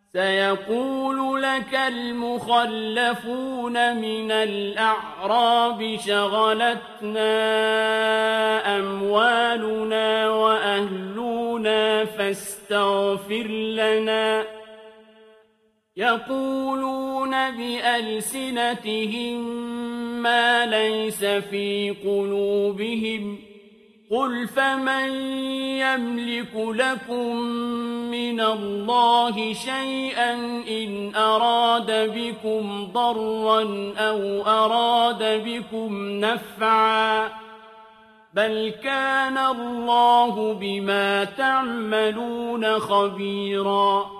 سيقول لك المخلفون من الأعراب شغلتنا أموالنا وأهلنا فاستغفر لنا يقولون بألسنتهم ما ليس في قلوبهم قل فمن يملك لكم من الله شيئا إن أراد بكم ضرا أو أراد بكم نفعا بل كان الله بما تعملون خبيرا